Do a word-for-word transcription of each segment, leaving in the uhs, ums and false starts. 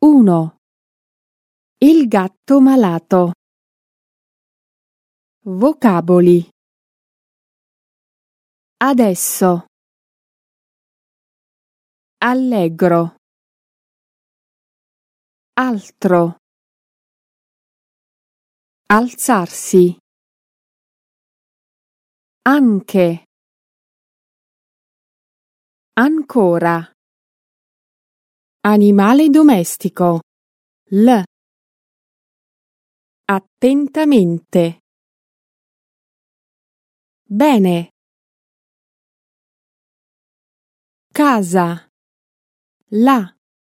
uno. Il gatto malato. Vocaboli. Adesso. Allegro. Altro. Alzarsi. Anche. Ancora. Animale domestico. L. Attentamente. Bene. Casa. La.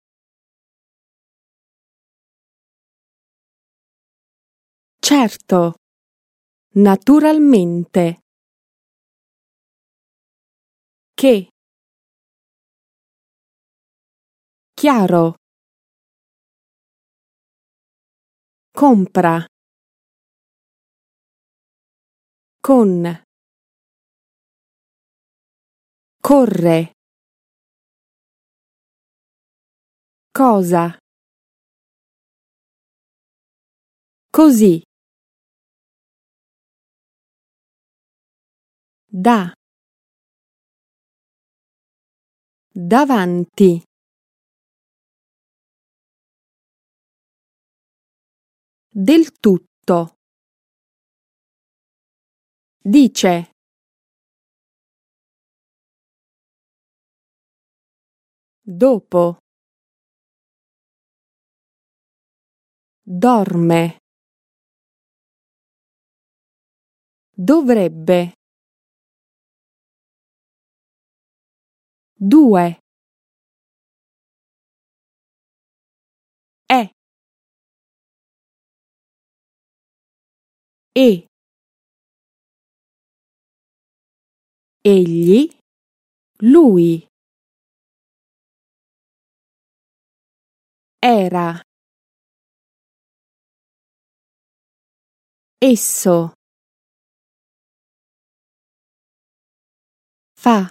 Certo. Naturalmente. Che. Chiaro. Compra. Con. Corre. Cosa. Così. Da. Davanti. Del tutto. Dice. Dopo. Dorme. Dovrebbe. Due. È. E. Egli. Lui. Era. Esso. Fa.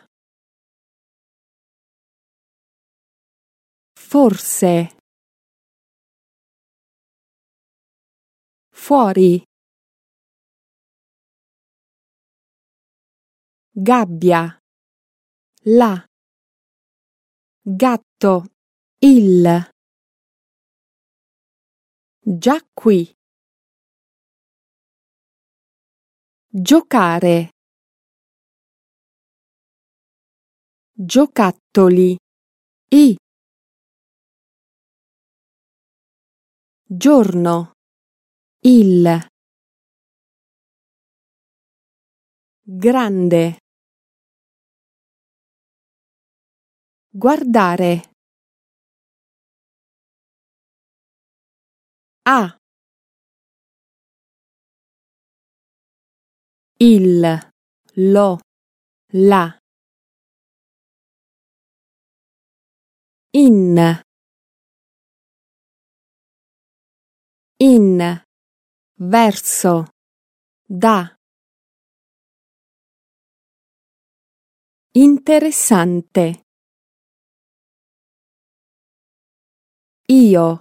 Forse. Fuori. Gabbia. La. Gatto. Il. Già qui. Giocare. Giocattoli. I. Giorno. Il. Grande. Guardare. A. Il. Lo. La. In. In. Verso. Da. Interessante. Io.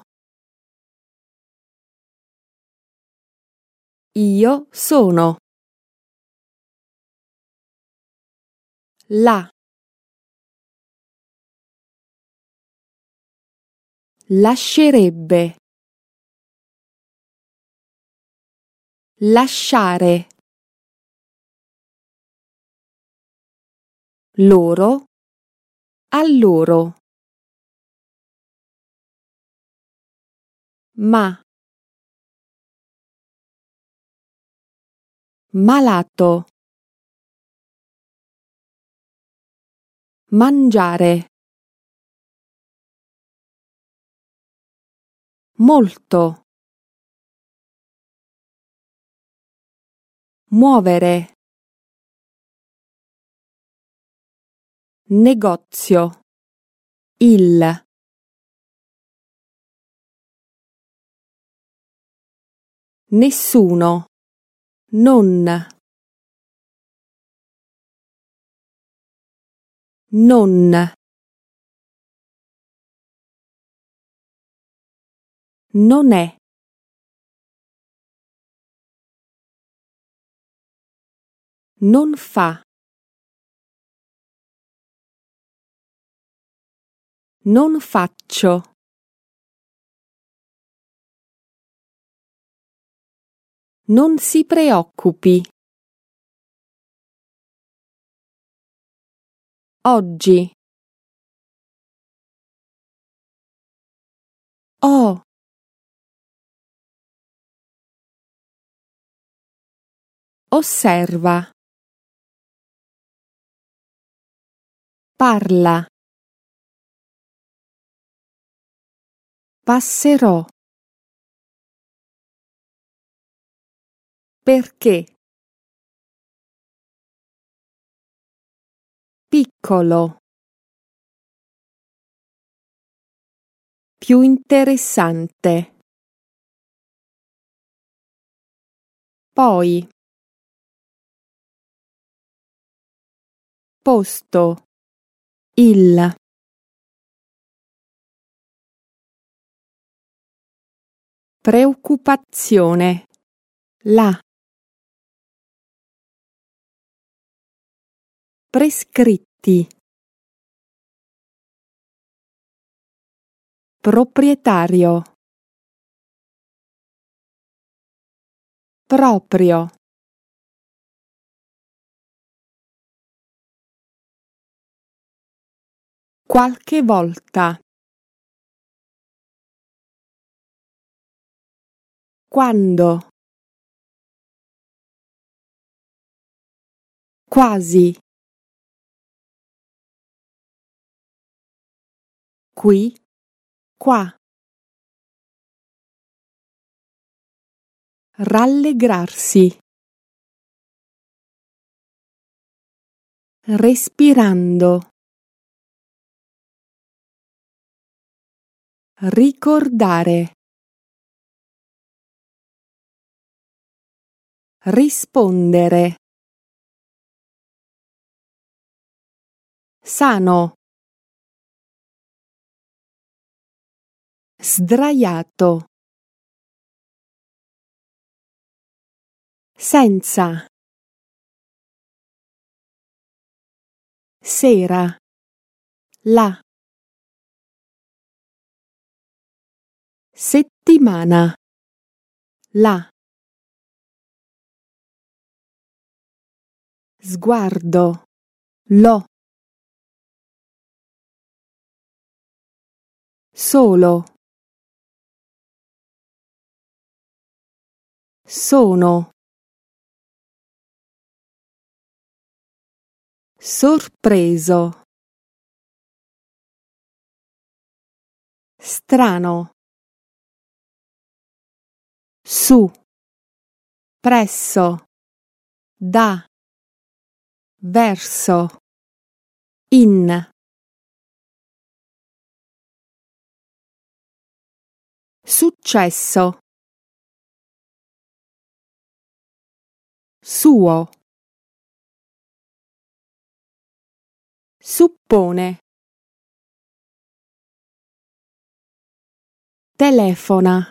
Io sono. La. Lascerebbe. Lasciare. Loro. A loro. Ma. Malato. Mangiare. Molto. Muovere. Negozio. Il. Nessuno. Non. Non. Non è. Non fa. Non faccio. Non si preoccupi. Oggi. Ho. Osserva. Parla. Passerò. Perché? Piccolo. Più interessante. Poi. Posto. Il. Preoccupazione. La. Prescritti. Proprietario. Proprio. Qualche volta. Quando. Quasi. Qui. Qua. Rallegrarsi. Respirando. Ricordare. Rispondere. Sano. Sdraiato. Senza. Sera. La. Settimana. La. Sguardo. Lo. Solo. Sono. Sorpreso. Strano. Su. Presso. Da. Verso. In. Successo. Suo. Suppone. Telefona.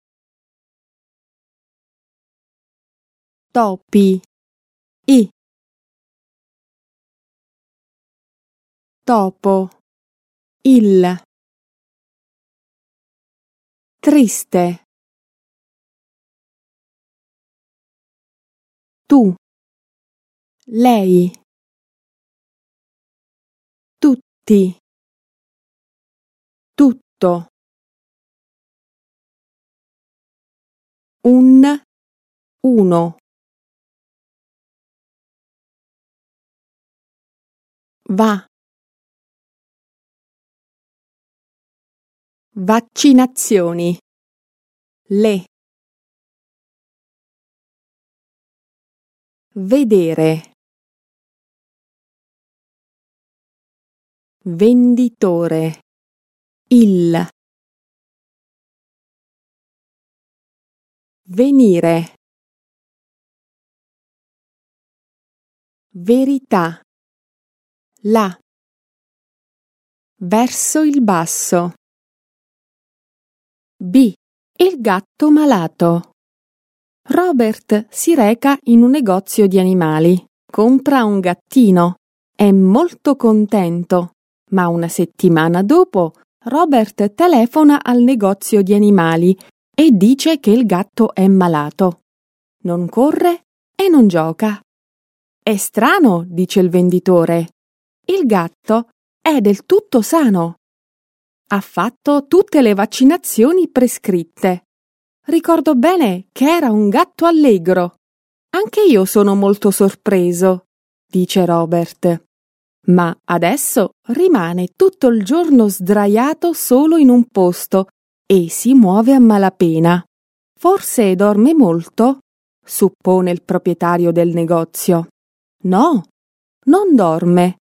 Topi. I. Topo. Il. Triste. Tu. Lei. Tutti. Tutto. Un. Uno. Va. Vaccinazioni. Le. Vedere. Venditore. Il. Venire. Verità. La. Verso il basso. B. Il gatto malato. Robert si reca in un negozio di animali. Compra un gattino. È molto contento, ma una settimana dopo Robert telefona al negozio di animali e dice che il gatto è malato. Non corre e non gioca. È strano, dice il venditore. Il gatto è del tutto sano. Ha fatto tutte le vaccinazioni prescritte. Ricordo bene che era un gatto allegro. Anche io sono molto sorpreso, dice Robert. Ma adesso rimane tutto il giorno sdraiato solo in un posto e si muove a malapena. Forse dorme molto? Suppone il proprietario del negozio. No, non dorme,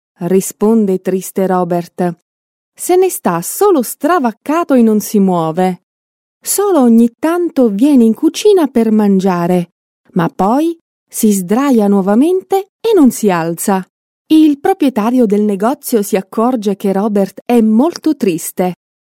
risponde triste Robert. Se ne sta solo stravaccato e non si muove. Solo ogni tanto viene in cucina per mangiare, ma poi si sdraia nuovamente e non si alza. Il proprietario del negozio si accorge che Robert è molto triste.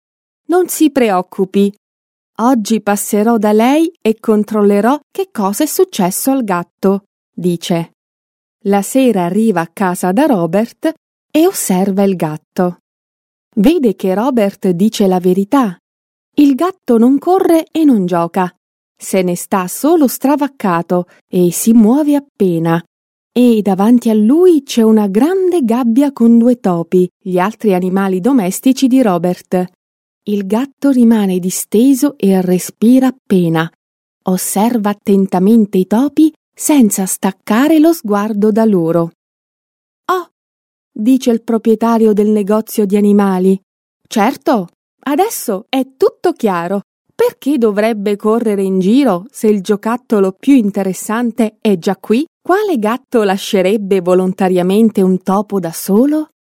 Non si preoccupi. Oggi passerò da lei e controllerò che cosa è successo al gatto, dice. La sera arriva a casa da Robert e osserva il gatto. Vede che Robert dice la verità. Il gatto non corre e non gioca. Se ne sta solo stravaccato e si muove appena. E davanti a lui c'è una grande gabbia con due topi, gli altri animali domestici di Robert. Il gatto rimane disteso e respira appena. Osserva attentamente i topi senza staccare lo sguardo da loro. «Oh!» dice il proprietario del negozio di animali. «Certo, adesso è tutto chiaro. Perché dovrebbe correre in giro se il giocattolo più interessante è già qui? Quale gatto lascerebbe volontariamente un topo da solo?»